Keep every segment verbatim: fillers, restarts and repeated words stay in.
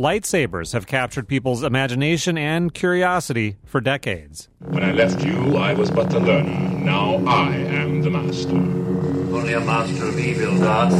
Lightsabers have captured people's imagination and curiosity for decades. When I left you, I was but a learner. Now I am the master. Only a master of evil, Darth.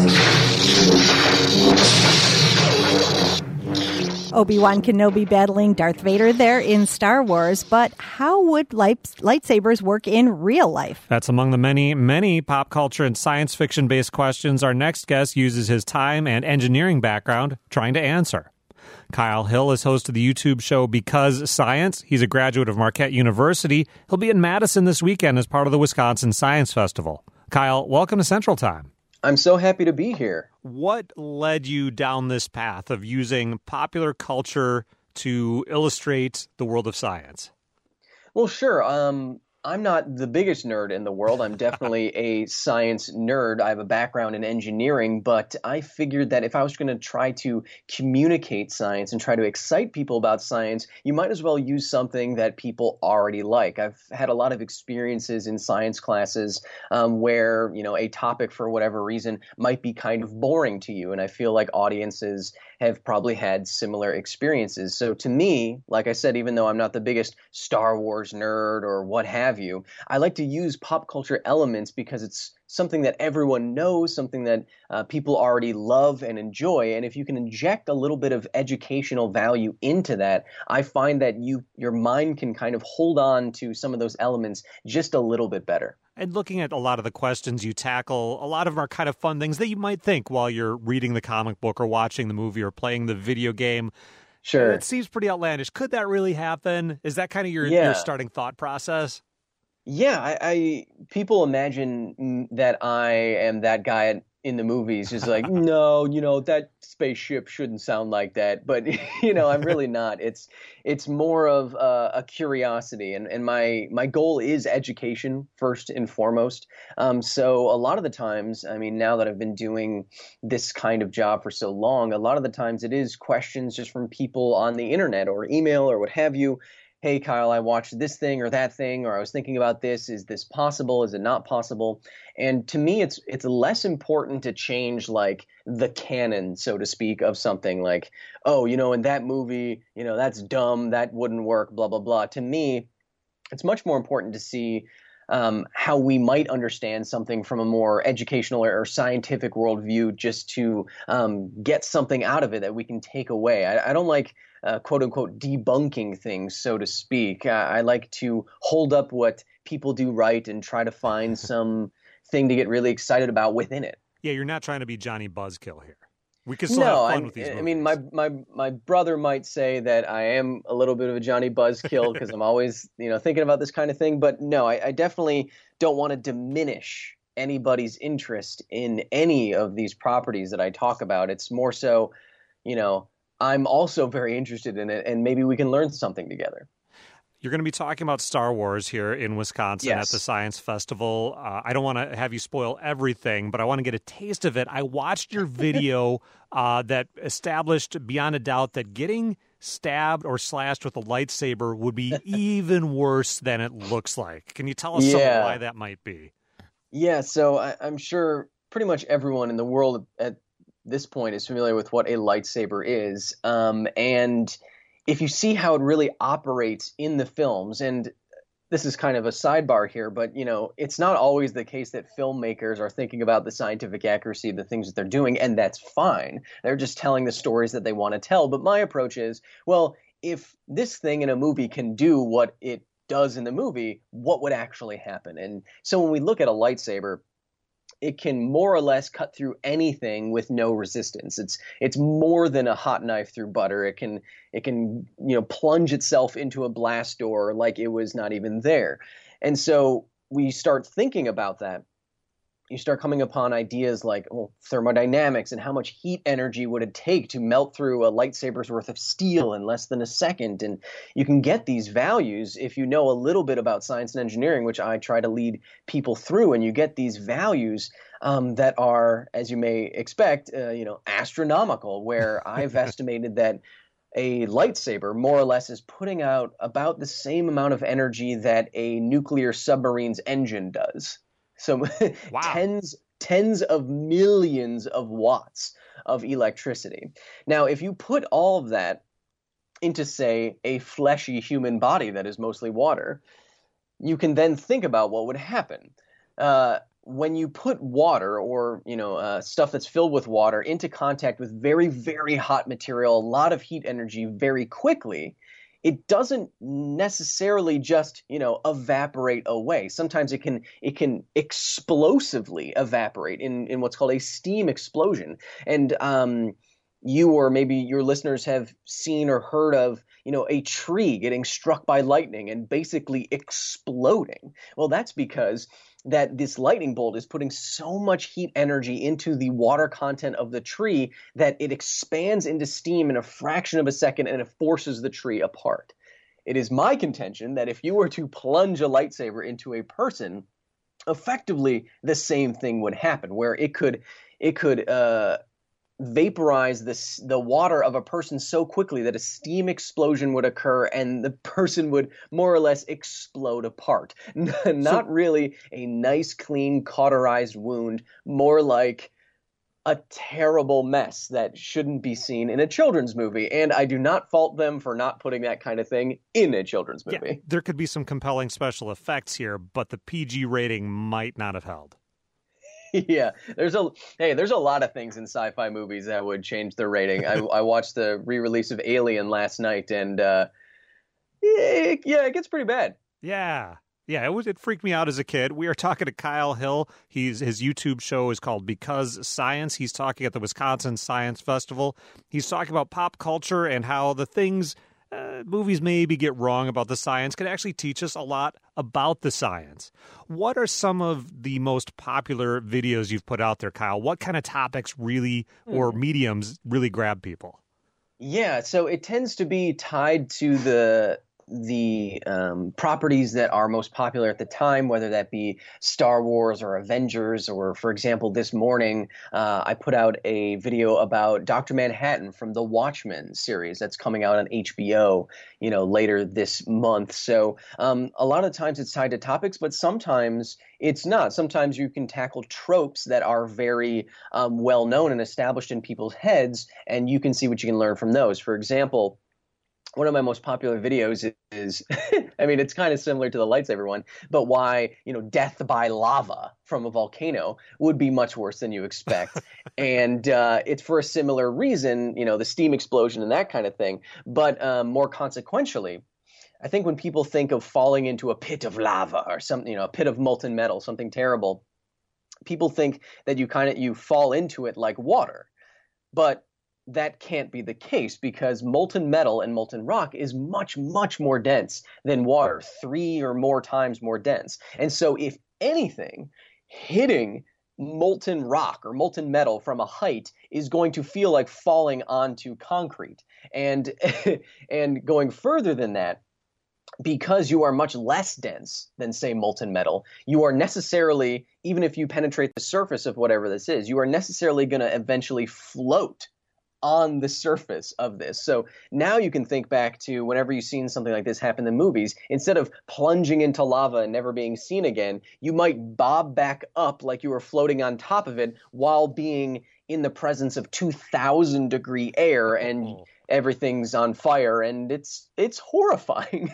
Obi-Wan Kenobi battling Darth Vader there in Star Wars, but how would light- lightsabers work in real life? That's among the many, many pop culture and science fiction-based questions our next guest uses his time and engineering background trying to answer. Kyle Hill is host of the YouTube show Because Science. He's a graduate of Marquette University. He'll be in Madison this weekend as part of the Wisconsin Science Festival. Kyle, welcome to Central Time. I'm so happy to be here. What led you down this path of using popular culture to illustrate the world of science? Well, sure. Um, I'm not the biggest nerd in the world. I'm definitely a science nerd. I have a background in engineering, but I figured that if I was going to try to communicate science and try to excite people about science, you might as well use something that people already like. I've had a lot of experiences in science classes um, where, you know, a topic for whatever reason might be kind of boring to you. And I feel like audiences have probably had similar experiences. So to me, like I said, even though I'm not the biggest Star Wars nerd or what have you, I like to use pop culture elements because it's something that everyone knows, something that uh, people already love and enjoy. And if you can inject a little bit of educational value into that, I find that you your mind can kind of hold on to some of those elements just a little bit better. And looking at a lot of the questions you tackle, a lot of them are kind of fun things that you might think while you're reading the comic book or watching the movie or playing the video game. Sure. It seems pretty outlandish. Could that really happen? Is that kind of your, yeah. your starting thought process? Yeah, I, I people imagine that I am that guy in the movies, just like, no, you know, that spaceship shouldn't sound like that. But, you know, I'm really not. It's it's more of uh, a curiosity. And, and my my goal is education first and foremost. Um, so a lot of the times, I mean, now that I've been doing this kind of job for so long, a lot of the times it is questions just from people on the internet or email or what have you. Hey, Kyle, I watched this thing or that thing, or I was thinking about this. Is this possible? Is it not possible? And to me, it's it's less important to change like the canon, so to speak, of something like, oh, you know, in that movie, you know, that's dumb. That wouldn't work, blah, blah, blah. To me, it's much more important to see um, how we might understand something from a more educational or scientific worldview just to um, get something out of it that we can take away. I, I don't like Uh, quote unquote debunking things, so to speak. I, I like to hold up what people do right and try to find some thing to get really excited about within it. Yeah, you're not trying to be Johnny Buzzkill here. We can still no, have fun I, with these movies. I mean, my, my my brother might say that I am a little bit of a Johnny Buzzkill because I'm always, you know, thinking about this kind of thing. But no, I, I definitely don't want to diminish anybody's interest in any of these properties that I talk about. It's more so, you know, I'm also very interested in it, and maybe we can learn something together. You're going to be talking about Star Wars here in Wisconsin yes. at the Science Festival. Uh, I don't want to have you spoil everything, but I want to get a taste of it. I watched your video uh, that established beyond a doubt that getting stabbed or slashed with a lightsaber would be even worse than it looks like. Can you tell us yeah. some why that might be? Yeah, so I, I'm sure pretty much everyone in the world at this point is familiar with what a lightsaber is. Um, and if you see how it really operates in the films, and this is kind of a sidebar here, but, you know, it's not always the case that filmmakers are thinking about the scientific accuracy of the things that they're doing, and that's fine. They're just telling the stories that they want to tell. But my approach is, well, if this thing in a movie can do what it does in the movie, what would actually happen? And so when we look at a lightsaber, it can more or less cut through anything with no resistance. It's it's more than a hot knife through butter. It can it can you know plunge itself into a blast door like it was not even there. And so we start thinking about that. You start coming upon ideas like well, thermodynamics and how much heat energy would it take to melt through a lightsaber's worth of steel in less than a second. And you can get these values if you know a little bit about science and engineering, which I try to lead people through. And you get these values um, that are, as you may expect, uh, you know, astronomical, where I've estimated that a lightsaber more or less is putting out about the same amount of energy that a nuclear submarine's engine does. So wow. tens tens of millions of watts of electricity. Now, if you put all of that into, say, a fleshy human body that is mostly water, you can then think about what would happen. Uh, when you put water or, you know, uh, stuff that's filled with water into contact with very, very hot material, a lot of heat energy very quickly, it doesn't necessarily just, you know, evaporate away. Sometimes it can it can explosively evaporate in, in what's called a steam explosion. And um, you or maybe your listeners have seen or heard of, you know, a tree getting struck by lightning and basically exploding. Well, that's because that this lightning bolt is putting so much heat energy into the water content of the tree that it expands into steam in a fraction of a second and it forces the tree apart. It is my contention that if you were to plunge a lightsaber into a person, effectively the same thing would happen, where it could it could uh, vaporize this, the water of a person so quickly that a steam explosion would occur and the person would more or less explode apart. Not so, really a nice, clean, cauterized wound, more like a terrible mess that shouldn't be seen in a children's movie. And I do not fault them for not putting that kind of thing in a children's movie. Yeah, there could be some compelling special effects here, but the P G rating might not have held. Yeah, there's a hey, there's a lot of things in sci-fi movies that would change the rating. I, I watched the re-release of Alien last night, and uh, yeah, yeah, it gets pretty bad. Yeah, yeah, it was. It freaked me out as a kid. We are talking to Kyle Hill. He's his YouTube show is called Because Science. He's talking at the Wisconsin Science Festival. He's talking about pop culture and how the things uh, movies maybe get wrong about the science could actually teach us a lot about the science. What are some of the most popular videos you've put out there, Kyle? What kind of topics really or mediums really grab people? Yeah, so it tends to be tied to the the um, properties that are most popular at the time, whether that be Star Wars or Avengers, or, for example, this morning uh, I put out a video about Doctor Manhattan from the Watchmen series that's coming out on H B O, you know, later this month. So um, a lot of times it's tied to topics, but sometimes it's not. Sometimes you can tackle tropes that are very um, well known and established in people's heads, and you can see what you can learn from those. For example, one of my most popular videos is, I mean, it's kind of similar to the lightsaber one, but why, you know, death by lava from a volcano would be much worse than you expect. and uh, it's for a similar reason, you know, the steam explosion and that kind of thing. But um, more consequentially, I think when people think of falling into a pit of lava or something, you know, a pit of molten metal, something terrible, people think that you kind of, you fall into it like water. But that can't be the case, because molten metal and molten rock is much, much more dense than water, three or more times more dense. And so if anything, hitting molten rock or molten metal from a height is going to feel like falling onto concrete. And and going further than that, because you are much less dense than, say, molten metal, you are necessarily, even if you penetrate the surface of whatever this is, you are necessarily going to eventually float on the surface of this. So now you can think back to whenever you've seen something like this happen in movies, instead of plunging into lava and never being seen again, you might bob back up like you were floating on top of it while being in the presence of two thousand degree air and oh. everything's on fire, and it's it's horrifying.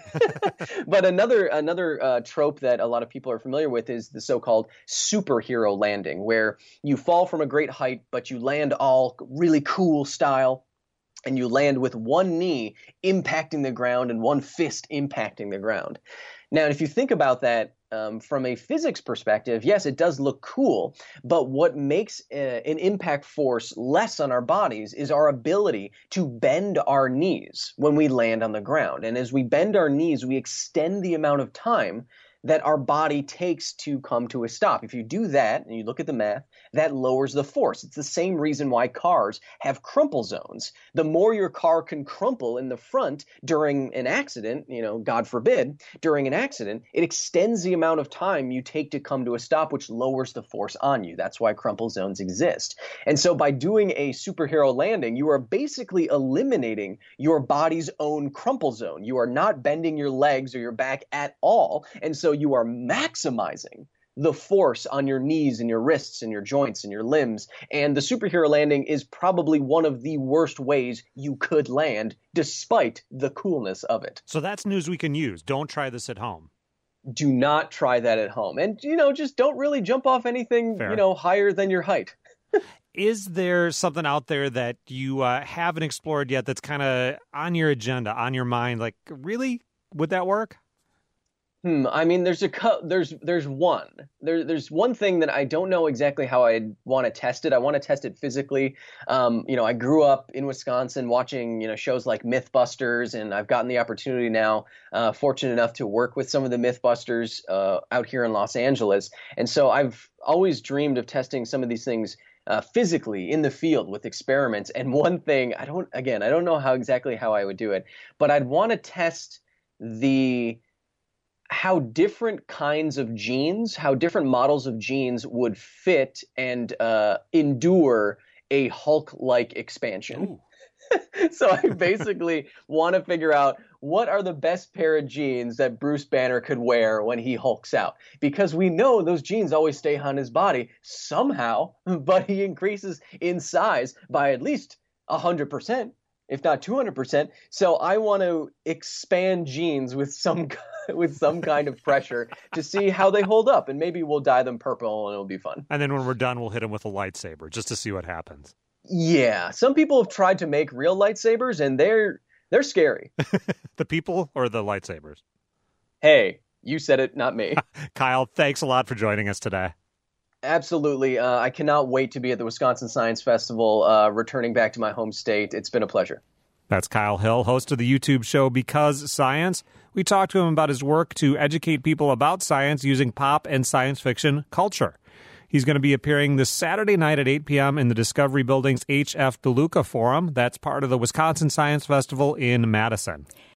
But another another uh, trope that a lot of people are familiar with is the so-called superhero landing, where you fall from a great height, but you land all really cool style, and you land with one knee impacting the ground and one fist impacting the ground. Now, if you think about that um, from a physics perspective, yes, it does look cool, but what makes uh, an impact force less on our bodies is our ability to bend our knees when we land on the ground. And as we bend our knees, we extend the amount of time that our body takes to come to a stop. If you do that, and you look at the math, that lowers the force. It's the same reason why cars have crumple zones. The more your car can crumple in the front during an accident, you know, God forbid, during an accident, it extends the amount of time you take to come to a stop, which lowers the force on you. That's why crumple zones exist. And so by doing a superhero landing, you are basically eliminating your body's own crumple zone. You are not bending your legs or your back at all. And so So you are maximizing the force on your knees and your wrists and your joints and your limbs. And the superhero landing is probably one of the worst ways you could land, despite the coolness of it. So that's news we can use. Don't try this at home. Do not try that at home. And, you know, just don't really jump off anything, Fair. you know, higher than your height. Is there something out there that you uh, haven't explored yet that's kind of on your agenda, on your mind? Like, really? Would that work? Hmm. I mean, there's a co- there's there's one there there's one thing that I don't know exactly how I'd want to test it. I want to test it physically. Um, you know, I grew up in Wisconsin watching you know shows like Mythbusters, and I've gotten the opportunity now, uh, fortunate enough to work with some of the Mythbusters uh, out here in Los Angeles, and so I've always dreamed of testing some of these things uh, physically in the field with experiments. And one thing I don't again I don't know how exactly how I would do it, but I'd want to test the how different kinds of genes, how different models of genes would fit and uh, endure a Hulk-like expansion. So I basically want to figure out what are the best pair of genes that Bruce Banner could wear when he hulks out. Because we know those genes always stay on his body somehow, but he increases in size by at least one hundred percent. If not two hundred percent. So I want to expand genes with some with some kind of pressure to see how they hold up. And maybe we'll dye them purple and it'll be fun. And then when we're done, we'll hit them with a lightsaber just to see what happens. Yeah. Some people have tried to make real lightsabers and they're they're scary. The people or the lightsabers? Hey, you said it, not me. Kyle, thanks a lot for joining us today. Absolutely. Uh, I cannot wait to be at the Wisconsin Science Festival, uh, returning back to my home state. It's been a pleasure. That's Kyle Hill, host of the YouTube show Because Science. We talked to him about his work to educate people about science using pop and science fiction culture. He's going to be appearing this Saturday night at eight p.m. in the Discovery Building's H F DeLuca Forum. That's part of the Wisconsin Science Festival in Madison.